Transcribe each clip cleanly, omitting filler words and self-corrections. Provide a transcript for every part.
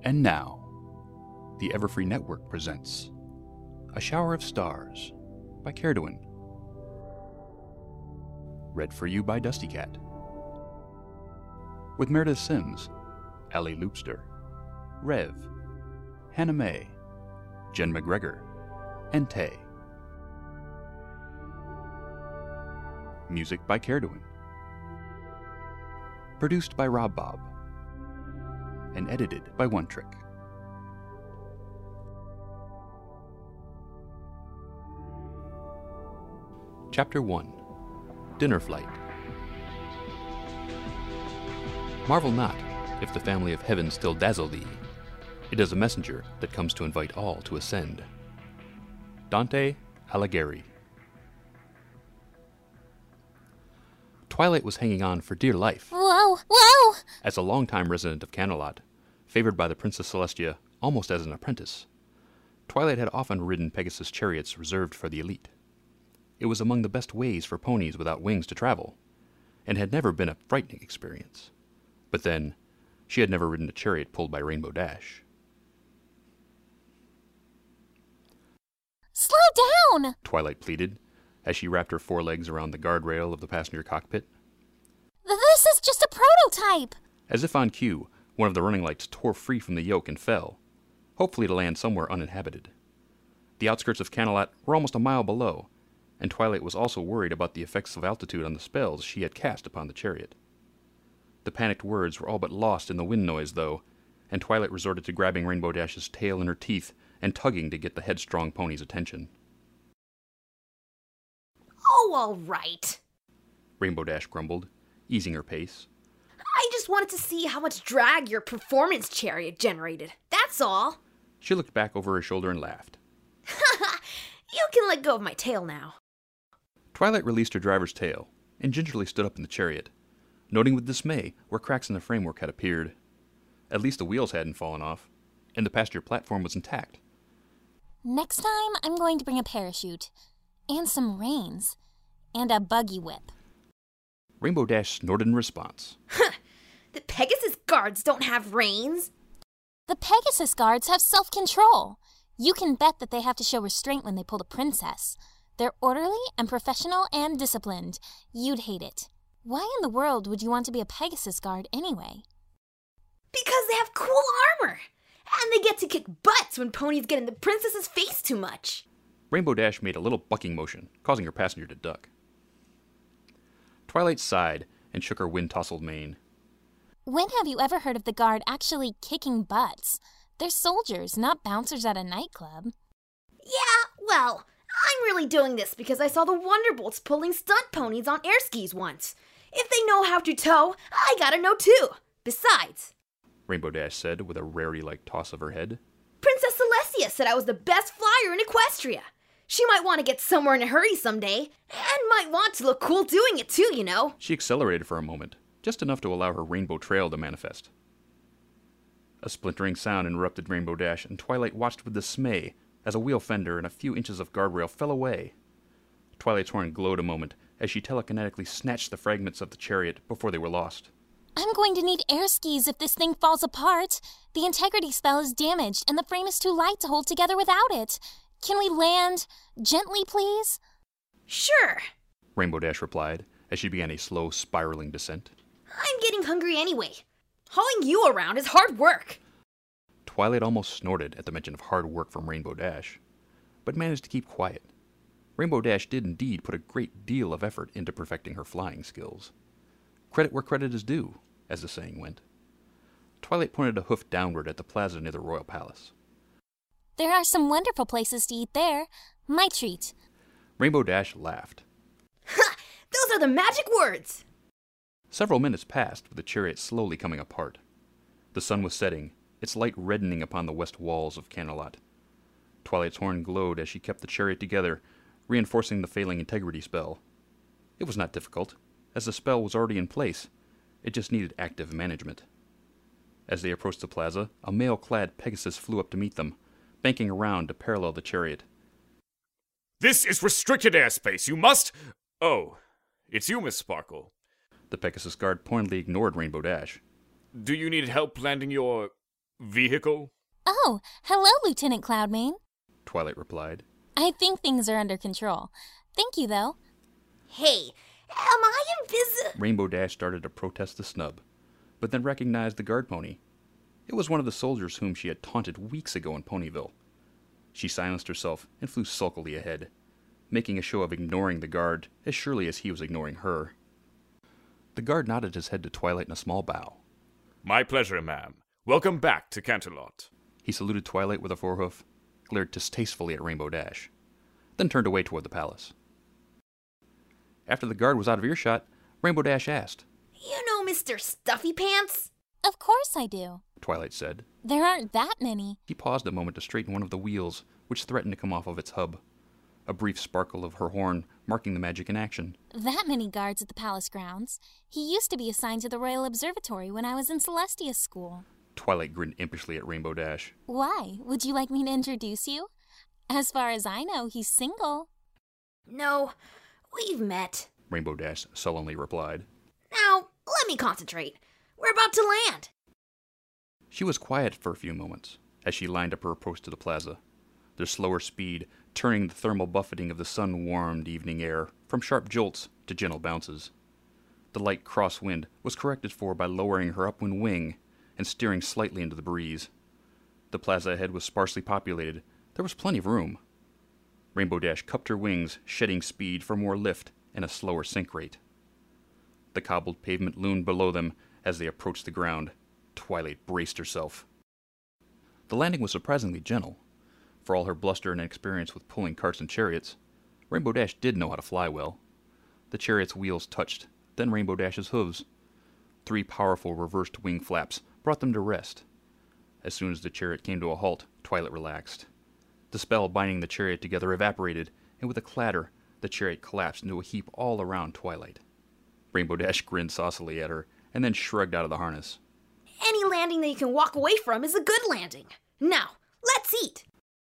And now, the Everfree Network presents A Shower of Stars by Cairduin. Read for you by Dusty Cat. With Meredith Sims, Allie Loopster, Rev, Hannah May, Jen McGregor, and Tay. Music by Cairduin. Produced by Rob Bob. And edited by One Trick. Chapter 1. Dinner Flight. Marvel not, if the family of heaven still dazzle thee. It is a messenger that comes to invite all to ascend. Dante Alighieri. Twilight was hanging on for dear life. Whoa, whoa! As a longtime resident of Camelot, favored by the Princess Celestia almost as an apprentice, Twilight had often ridden Pegasus chariots reserved for the elite. It was among the best ways for ponies without wings to travel, and had never been a frightening experience. But then, she had never ridden a chariot pulled by Rainbow Dash. Slow down! Twilight pleaded, as she wrapped her forelegs around the guardrail of the passenger cockpit. This is just a prototype! As if on cue, one of the running lights tore free from the yoke and fell, hopefully to land somewhere uninhabited. The outskirts of Camelot were almost a mile below, and Twilight was also worried about the effects of altitude on the spells she had cast upon the chariot. The panicked words were all but lost in the wind noise, though, and Twilight resorted to grabbing Rainbow Dash's tail in her teeth and tugging to get the headstrong pony's attention. Oh, all right. Rainbow Dash grumbled, easing her pace. I just wanted to see how much drag your performance chariot generated. That's all. She looked back over her shoulder and laughed. You can let go of my tail now. Twilight released her driver's tail and gingerly stood up in the chariot, noting with dismay where cracks in the framework had appeared. At least the wheels hadn't fallen off, and the passenger platform was intact. Next time, I'm going to bring a parachute, and some reins, and a buggy whip. Rainbow Dash snorted in response. The Pegasus guards don't have reins. The Pegasus guards have self-control. You can bet that they have to show restraint when they pull the princess. They're orderly and professional and disciplined. You'd hate it. Why in the world would you want to be a Pegasus guard anyway? Because they have cool armor. And they get to kick butts when ponies get in the princess's face too much. Rainbow Dash made a little bucking motion, causing her passenger to duck. Twilight sighed and shook her wind-tousled mane. When have you ever heard of the guard actually kicking butts? They're soldiers, not bouncers at a nightclub. Yeah, well, I'm really doing this because I saw the Wonderbolts pulling stunt ponies on air skis once. If they know how to tow, I gotta know too. Besides, Rainbow Dash said with a rarity-like toss of her head, Princess Celestia said I was the best flyer in Equestria. She might want to get somewhere in a hurry someday, and might want to look cool doing it too, you know. She accelerated for a moment, just enough to allow her rainbow trail to manifest. A splintering sound interrupted Rainbow Dash, and Twilight watched with dismay as a wheel fender and a few inches of guardrail fell away. Twilight's horn glowed a moment as she telekinetically snatched the fragments of the chariot before they were lost. I'm going to need air skis if this thing falls apart. The integrity spell is damaged, and the frame is too light to hold together without it. Can we land gently, please? Sure. Rainbow Dash replied as she began a slow, spiraling descent. I'm getting hungry anyway. Hauling you around is hard work. Twilight almost snorted at the mention of hard work from Rainbow Dash, but managed to keep quiet. Rainbow Dash did indeed put a great deal of effort into perfecting her flying skills. Credit where credit is due, as the saying went. Twilight pointed a hoof downward at the plaza near the royal palace. There are some wonderful places to eat there. My treat. Rainbow Dash laughed. Ha! Those are the magic words! Several minutes passed with the chariot slowly coming apart. The sun was setting, its light reddening upon the west walls of Camelot. Twilight's horn glowed as she kept the chariot together, reinforcing the failing integrity spell. It was not difficult, as the spell was already in place. It just needed active management. As they approached the plaza, a mail-clad Pegasus flew up to meet them, banking around to parallel the chariot. This is restricted airspace. You must... Oh, it's you, Miss Sparkle. The Pegasus guard pointedly ignored Rainbow Dash. Do you need help landing your... vehicle? Oh, hello, Lieutenant Cloudmane. Twilight replied. I think things are under control. Thank you, though. Hey, am I invisible? Rainbow Dash started to protest the snub, but then recognized the guard pony. It was one of the soldiers whom she had taunted weeks ago in Ponyville. She silenced herself and flew sulkily ahead, making a show of ignoring the guard as surely as he was ignoring her. The guard nodded his head to Twilight in a small bow. My pleasure, ma'am. Welcome back to Canterlot. He saluted Twilight with a forehoof, glared distastefully at Rainbow Dash, then turned away toward the palace. After the guard was out of earshot, Rainbow Dash asked, You know Mr. Stuffy Pants? Of course I do. Twilight said. There aren't that many. He paused a moment to straighten one of the wheels, which threatened to come off of its hub, a brief sparkle of her horn marking the magic in action. That many guards at the palace grounds. He used to be assigned to the Royal Observatory when I was in Celestia School. Twilight grinned impishly at Rainbow Dash. Why? Would you like me to introduce you? As far as I know, he's single. No, we've met. Rainbow Dash sullenly replied. Now, let me concentrate. We're about to land. She was quiet for a few moments as she lined up her approach to the plaza, their slower speed turning the thermal buffeting of the sun-warmed evening air from sharp jolts to gentle bounces. The light crosswind was corrected for by lowering her upwind wing and steering slightly into the breeze. The plaza ahead was sparsely populated. There was plenty of room. Rainbow Dash cupped her wings, shedding speed for more lift and a slower sink rate. The cobbled pavement loomed below them as they approached the ground. Twilight braced herself. The landing was surprisingly gentle. For all her bluster and inexperience with pulling carts and chariots, Rainbow Dash did know how to fly well. The chariot's wheels touched, then Rainbow Dash's hooves. 3 powerful reversed wing flaps brought them to rest. As soon as the chariot came to a halt, Twilight relaxed. The spell binding the chariot together evaporated, and with a clatter, the chariot collapsed into a heap all around Twilight. Rainbow Dash grinned saucily at her, and then shrugged out of the harness. Any landing that you can walk away from is a good landing. Now, let's eat.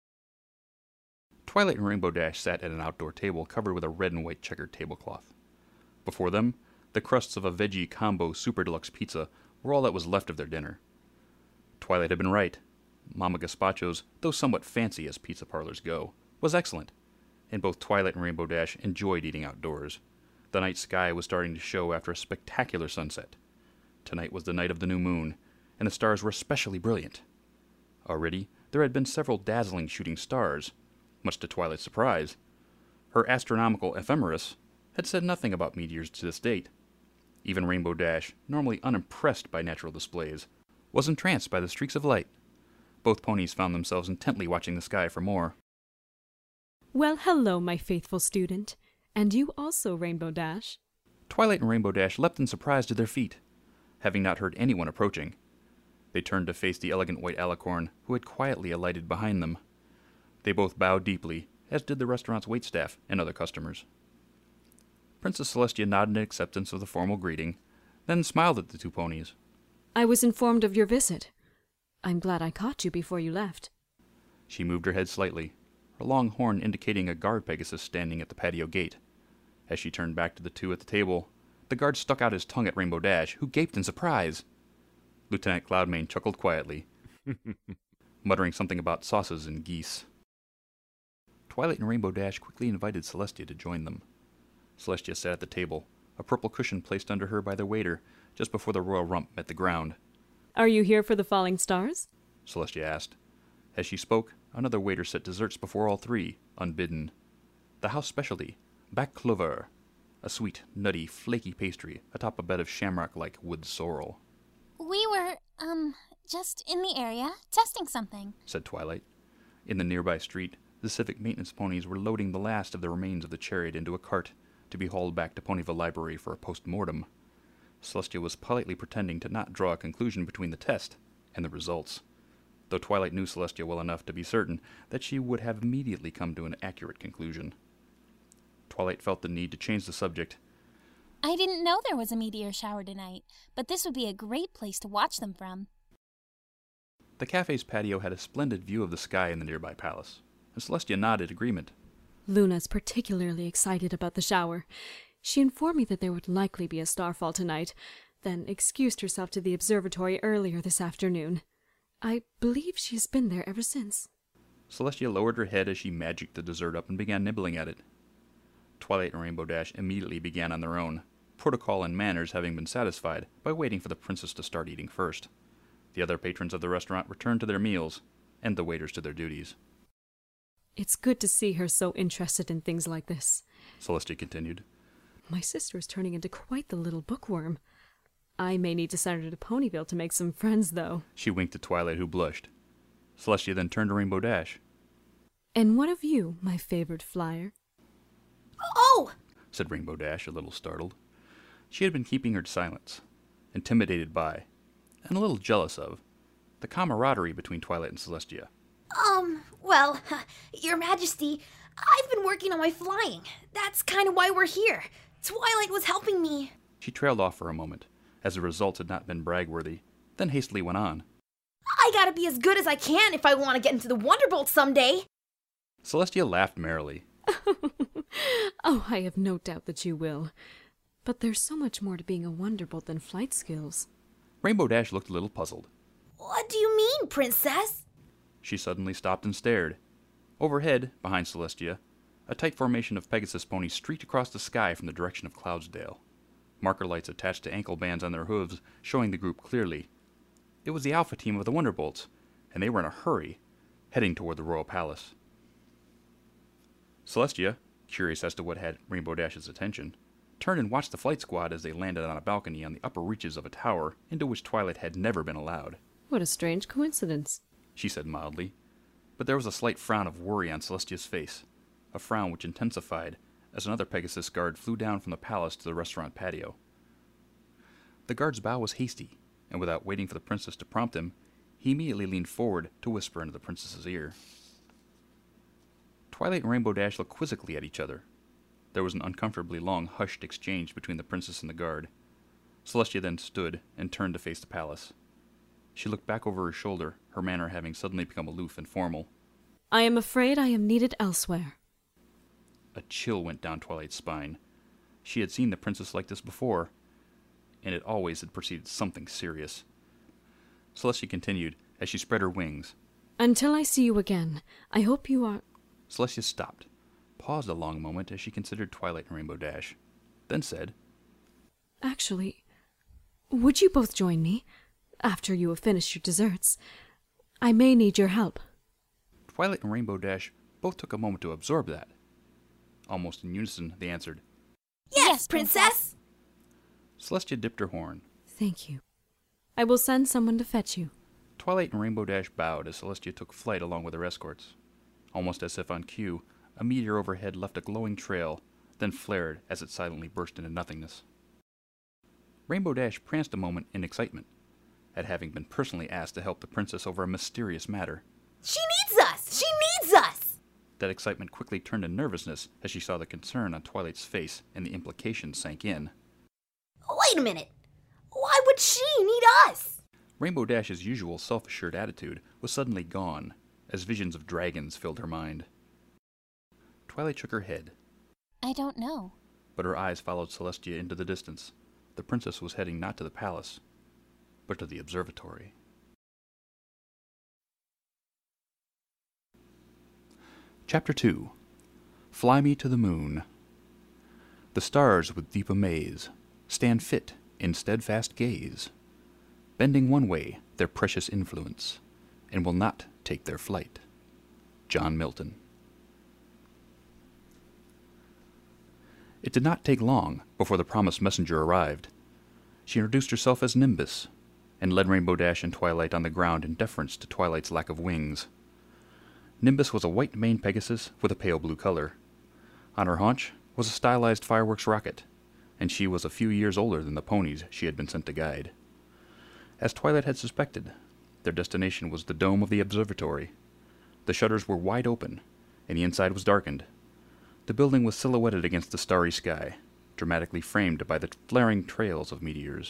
Twilight and Rainbow Dash sat at an outdoor table covered with a red and white checkered tablecloth. Before them, the crusts of a veggie combo super deluxe pizza were all that was left of their dinner. Twilight had been right. Mama Gazpacho's, though somewhat fancy as pizza parlors go, was excellent, and both Twilight and Rainbow Dash enjoyed eating outdoors. The night sky was starting to show after a spectacular sunset. Tonight was the night of the new moon, and the stars were especially brilliant. Already, there had been several dazzling shooting stars, much to Twilight's surprise. Her astronomical ephemeris had said nothing about meteors to this date. Even Rainbow Dash, normally unimpressed by natural displays, was entranced by the streaks of light. Both ponies found themselves intently watching the sky for more. Well, hello, my faithful student. And you also, Rainbow Dash. Twilight and Rainbow Dash leapt in surprise to their feet, having not heard anyone approaching. They turned to face the elegant white alicorn, who had quietly alighted behind them. They both bowed deeply, as did the restaurant's waitstaff and other customers. Princess Celestia nodded in acceptance of the formal greeting, then smiled at the two ponies. I was informed of your visit. I'm glad I caught you before you left. She moved her head slightly, her long horn indicating a guard Pegasus standing at the patio gate. As she turned back to the two at the table, the guard stuck out his tongue at Rainbow Dash, who gaped in surprise. Lieutenant Cloudmane chuckled quietly, muttering something about sauces and geese. Twilight and Rainbow Dash quickly invited Celestia to join them. Celestia sat at the table, a purple cushion placed under her by the waiter just before the royal rump met the ground. Are you here for the falling stars? Celestia asked. As she spoke, another waiter set desserts before all three, unbidden. The house specialty, baklava, a sweet, nutty, flaky pastry atop a bed of shamrock-like wood sorrel. We were, just in the area, testing something, said Twilight. In the nearby street, the civic maintenance ponies were loading the last of the remains of the chariot into a cart to be hauled back to Ponyville Library for a post-mortem. Celestia was politely pretending to not draw a conclusion between the test and the results, though Twilight knew Celestia well enough to be certain that she would have immediately come to an accurate conclusion. Twilight felt the need to change the subject. I didn't know there was a meteor shower tonight, but this would be a great place to watch them from. The cafe's patio had a splendid view of the sky in the nearby palace, and Celestia nodded agreement. Luna's particularly excited about the shower. She informed me that there would likely be a starfall tonight, then excused herself to the observatory earlier this afternoon. I believe she's been there ever since. Celestia lowered her head as she magicked the dessert up and began nibbling at it. Twilight and Rainbow Dash immediately began on their own, protocol and manners having been satisfied by waiting for the princess to start eating first. The other patrons of the restaurant returned to their meals, and the waiters to their duties. It's good to see her so interested in things like this, Celestia continued. My sister is turning into quite the little bookworm. I may need to send her to Ponyville to make some friends, though. She winked at Twilight, who blushed. Celestia then turned to Rainbow Dash. And what of you, my favorite flyer? Oh! Said Rainbow Dash, a little startled. She had been keeping her silence, intimidated by, and a little jealous of, the camaraderie between Twilight and Celestia. Well, Your Majesty, I've been working on my flying. That's kind of why we're here. Twilight was helping me. She trailed off for a moment, as the results had not been brag-worthy, then hastily went on. I gotta be as good as I can if I want to get into the Wonderbolt someday. Celestia laughed merrily. Oh, I have no doubt that you will. But there's so much more to being a Wonderbolt than flight skills. Rainbow Dash looked a little puzzled. What do you mean, Princess? She suddenly stopped and stared. Overhead, behind Celestia, a tight formation of Pegasus ponies streaked across the sky from the direction of Cloudsdale. Marker lights attached to ankle bands on their hooves, showing the group clearly. It was the Alpha team of the Wonderbolts, and they were in a hurry, heading toward the Royal Palace. Celestia, curious as to what had Rainbow Dash's attention, turned and watched the flight squad as they landed on a balcony on the upper reaches of a tower into which Twilight had never been allowed. What a strange coincidence, she said mildly, but there was a slight frown of worry on Celestia's face, a frown which intensified as another Pegasus guard flew down from the palace to the restaurant patio. The guard's bow was hasty, and without waiting for the princess to prompt him, he immediately leaned forward to whisper into the princess's ear. Twilight and Rainbow Dash looked quizzically at each other. There was an uncomfortably long, hushed exchange between the princess and the guard. Celestia then stood and turned to face the palace. She looked back over her shoulder, her manner having suddenly become aloof and formal. I am afraid I am needed elsewhere. A chill went down Twilight's spine. She had seen the princess like this before, and it always had preceded something serious. Celestia continued as she spread her wings. Until I see you again, I hope you are... Celestia stopped, paused a long moment as she considered Twilight and Rainbow Dash, then said, Actually, would you both join me? After you have finished your desserts. I may need your help. Twilight and Rainbow Dash both took a moment to absorb that. Almost in unison, they answered, Yes, Princess! Celestia dipped her horn. Thank you. I will send someone to fetch you. Twilight and Rainbow Dash bowed as Celestia took flight along with her escorts. Almost as if on cue, a meteor overhead left a glowing trail, then flared as it silently burst into nothingness. Rainbow Dash pranced a moment in excitement at having been personally asked to help the princess over a mysterious matter. She needs us! She needs us! That excitement quickly turned to nervousness as she saw the concern on Twilight's face and the implications sank in. Wait a minute! Why would she need us? Rainbow Dash's usual self-assured attitude was suddenly gone, as visions of dragons filled her mind. Twilight shook her head. I don't know. But her eyes followed Celestia into the distance. The princess was heading not to the palace, but to the observatory. Chapter 2. Fly Me to the Moon. The stars with deep amaze stand fit in steadfast gaze, bending one way their precious influence, and will not take their flight. John Milton. It did not take long before the promised messenger arrived. She introduced herself as Nimbus, and led Rainbow Dash and Twilight on the ground in deference to Twilight's lack of wings. Nimbus was a white-maned Pegasus with a pale blue color. On her haunch was a stylized fireworks rocket, and she was a few years older than the ponies she had been sent to guide. As Twilight had suspected, their destination was the dome of the observatory. The shutters were wide open, and the inside was darkened. The building was silhouetted against the starry sky, dramatically framed by the flaring trails of meteors.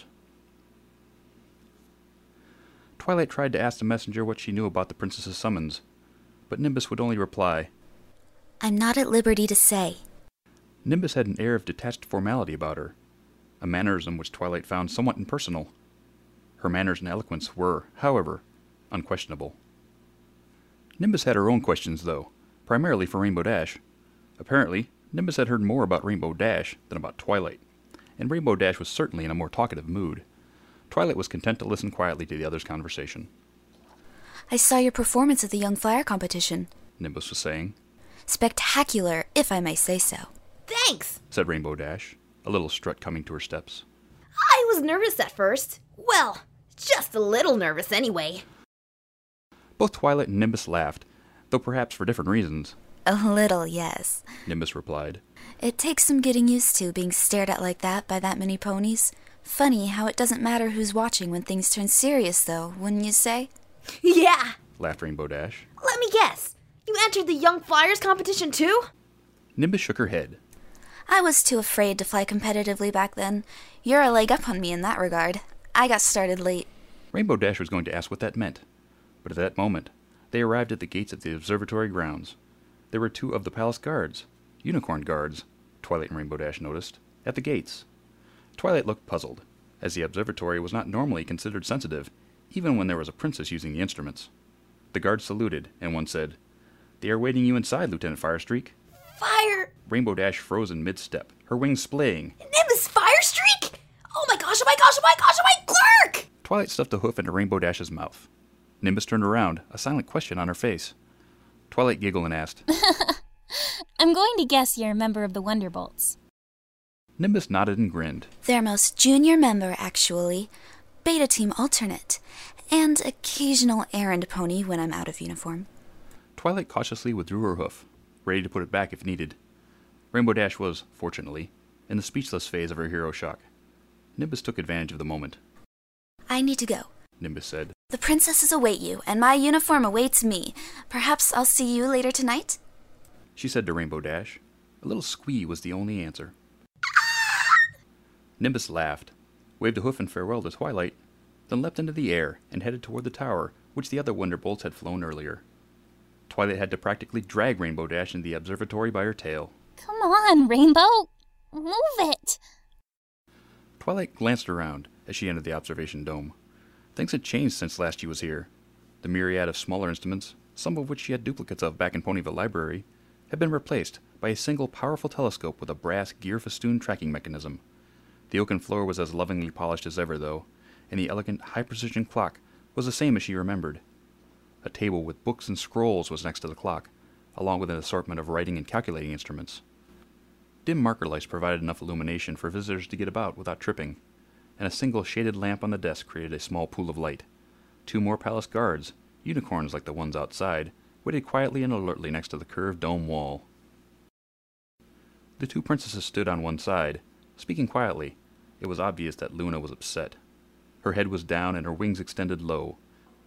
Twilight tried to ask the messenger what she knew about the princess's summons, but Nimbus would only reply, I'm not at liberty to say. Nimbus had an air of detached formality about her, a mannerism which Twilight found somewhat impersonal. Her manners and eloquence were, however, unquestionable. Nimbus had her own questions, though, primarily for Rainbow Dash. Apparently, Nimbus had heard more about Rainbow Dash than about Twilight, and Rainbow Dash was certainly in a more talkative mood. Twilight was content to listen quietly to the others' conversation. I saw your performance at the Young Flyer competition. Nimbus was saying. Spectacular, if I may say so. Thanks! Said Rainbow Dash, a little strut coming to her steps. I was nervous at first. Well, just a little nervous anyway. Both Twilight and Nimbus laughed, though perhaps for different reasons. A little, yes. Nimbus replied. It takes some getting used to being stared at like that by that many ponies. Funny how it doesn't matter who's watching when things turn serious, though, wouldn't you say? Yeah! Laughed Rainbow Dash. Let me guess. You entered the Young Flyers competition too? Nimbus shook her head. I was too afraid to fly competitively back then. You're a leg up on me in that regard. I got started late. Rainbow Dash was going to ask what that meant, but at that moment, they arrived at the gates of the observatory grounds. There were two of the palace guards, unicorn guards, Twilight and Rainbow Dash noticed, at the gates. Twilight looked puzzled, as the observatory was not normally considered sensitive, even when there was a princess using the instruments. The guards saluted, and one said, "They are waiting you inside, Lieutenant Firestreak." Fire! Rainbow Dash froze in mid-step, her wings splaying. Nimbus Firestreak? Oh my gosh, oh my gosh, oh my gosh, oh my Glurk! Twilight stuffed a hoof into Rainbow Dash's mouth. Nimbus turned around, a silent question on her face. Twilight giggled and asked, I'm going to guess you're a member of the Wonderbolts. Nimbus nodded and grinned. Their most junior member, actually. Beta team alternate. And occasional errand pony when I'm out of uniform. Twilight cautiously withdrew her hoof, ready to put it back if needed. Rainbow Dash was, fortunately, in the speechless phase of her hero shock. Nimbus took advantage of the moment. I need to go. Nimbus said. The princesses await you, and my uniform awaits me. Perhaps I'll see you later tonight? She said to Rainbow Dash. A little squee was the only answer. Nimbus laughed, waved a hoof in farewell to Twilight, then leapt into the air and headed toward the tower which the other Wonderbolts had flown earlier. Twilight had to practically drag Rainbow Dash into the observatory by her tail. Come on, Rainbow! Move it! Twilight glanced around as she entered the observation dome. Things had changed since last she was here. The myriad of smaller instruments, some of which she had duplicates of back in Ponyville Library, had been replaced by a single powerful telescope with a brass gear-festooned tracking mechanism. The oaken floor was as lovingly polished as ever, though, and the elegant, high-precision clock was the same as she remembered. A table with books and scrolls was next to the clock, along with an assortment of writing and calculating instruments. Dim marker lights provided enough illumination for visitors to get about without tripping, and a single shaded lamp on the desk created a small pool of light. Two more palace guards, unicorns like the ones outside, waited quietly and alertly next to the curved dome wall. The two princesses stood on one side, speaking quietly. It was obvious that Luna was upset. Her head was down and her wings extended low.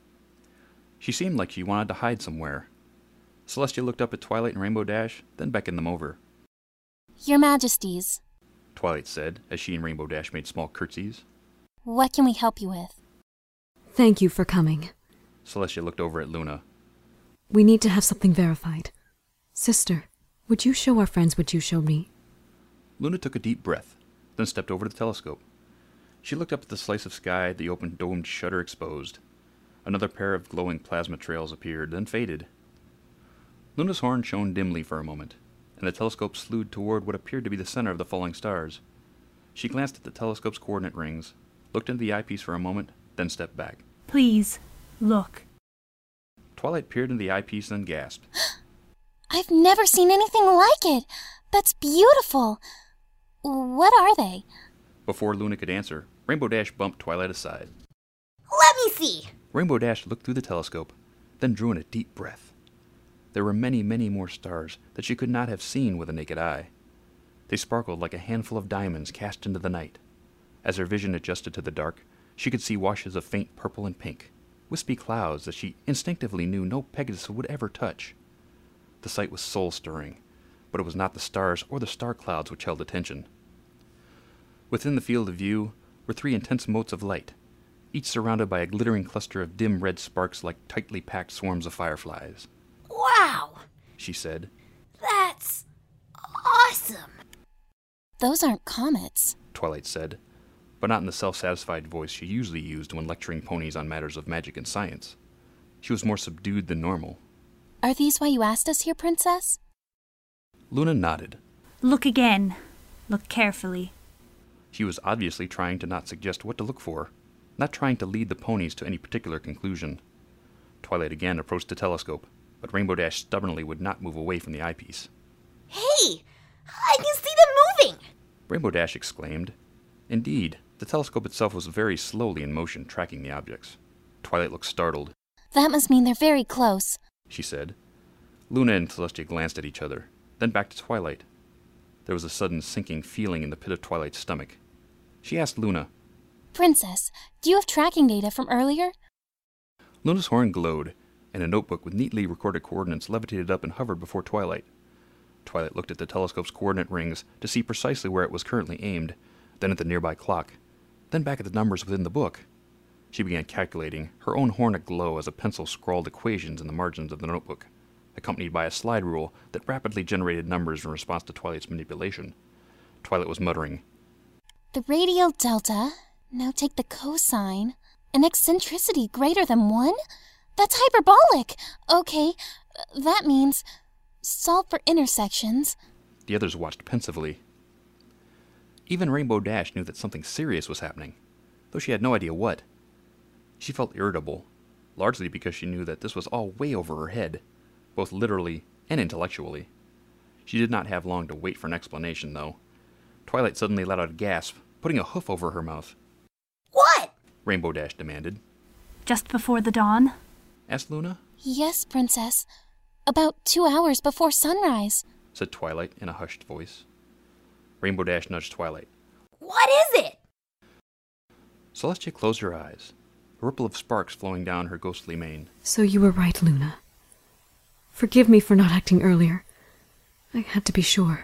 She seemed like she wanted to hide somewhere. Celestia looked up at Twilight and Rainbow Dash, then beckoned them over. Your Majesties, Twilight said, as she and Rainbow Dash made small curtsies. what can we help you with? Thank you for coming. Celestia looked over at Luna. We need to have something verified. Sister, would you show our friends what you showed me? Luna took a deep breath, then stepped over to the telescope. She looked up at the slice of sky the open domed shutter exposed. Another pair of glowing plasma trails appeared, then faded. Luna's horn shone dimly for a moment, and the telescope slewed toward what appeared to be the center of the falling stars. She glanced at the telescope's coordinate rings, looked into the eyepiece for a moment, then stepped back. Please, look. Twilight peered into the eyepiece and gasped. I've never seen anything like it! That's beautiful! What are they? Before Luna could answer, Rainbow Dash bumped Twilight aside. Let me see! Rainbow Dash looked through the telescope, then drew in a deep breath. There were many, many more stars that she could not have seen with the naked eye. They sparkled like a handful of diamonds cast into the night. As her vision adjusted to the dark, she could see washes of faint purple and pink, wispy clouds that she instinctively knew no Pegasus would ever touch. The sight was soul-stirring, but it was not the stars or the star clouds which held attention. Within the field of view were three intense motes of light, each surrounded by a glittering cluster of dim red sparks like tightly packed swarms of fireflies. Wow! She said. That's awesome! Those aren't comets. Twilight said, but not in the self-satisfied voice she usually used when lecturing ponies on matters of magic and science. She was more subdued than normal. Are these why you asked us here, Princess? Luna nodded. Look again. Look carefully. She was obviously trying to not suggest what to look for, not trying to lead the ponies to any particular conclusion. Twilight again approached the telescope, but Rainbow Dash stubbornly would not move away from the eyepiece. Hey! I can see them moving! Rainbow Dash exclaimed. Indeed, the telescope itself was very slowly in motion, tracking the objects. Twilight looked startled. That must mean they're very close, she said. Luna and Celestia glanced at each other, then back to Twilight. There was a sudden sinking feeling in the pit of Twilight's stomach. She asked Luna, Princess, do you have tracking data from earlier? Luna's horn glowed, and a notebook with neatly recorded coordinates levitated up and hovered before Twilight. Twilight looked at the telescope's coordinate rings to see precisely where it was currently aimed, then at the nearby clock, then back at the numbers within the book. She began calculating, her own horn aglow as a pencil scrawled equations in the margins of the notebook, accompanied by a slide rule that rapidly generated numbers in response to Twilight's manipulation. Twilight was muttering, The radial delta, now take the cosine, an eccentricity greater than 1? That's hyperbolic! Okay, that means solve for intersections. The others watched pensively. Even Rainbow Dash knew that something serious was happening, though she had no idea what. She felt irritable, largely because she knew that this was all way over her head, both literally and intellectually. She did not have long to wait for an explanation, though. Twilight suddenly let out a gasp, putting a hoof over her mouth. What? Rainbow Dash demanded. Just before the dawn? Asked Luna, Yes, Princess. About 2 hours before sunrise. said Twilight in a hushed voice. Rainbow Dash nudged Twilight. What is it? Celestia closed her eyes, a ripple of sparks flowing down her ghostly mane. So you were right, Luna. Forgive me for not acting earlier. I had to be sure.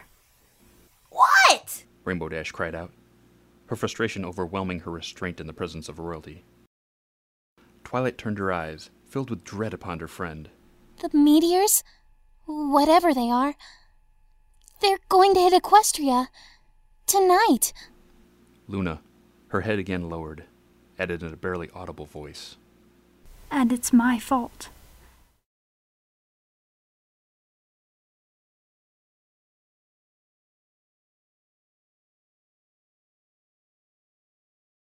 What? Rainbow Dash cried out, her frustration overwhelming her restraint in the presence of royalty. Twilight turned her eyes, filled with dread upon her friend. The meteors, whatever they are, they're going to hit Equestria tonight. Luna, her head again lowered, added in a barely audible voice. And it's my fault.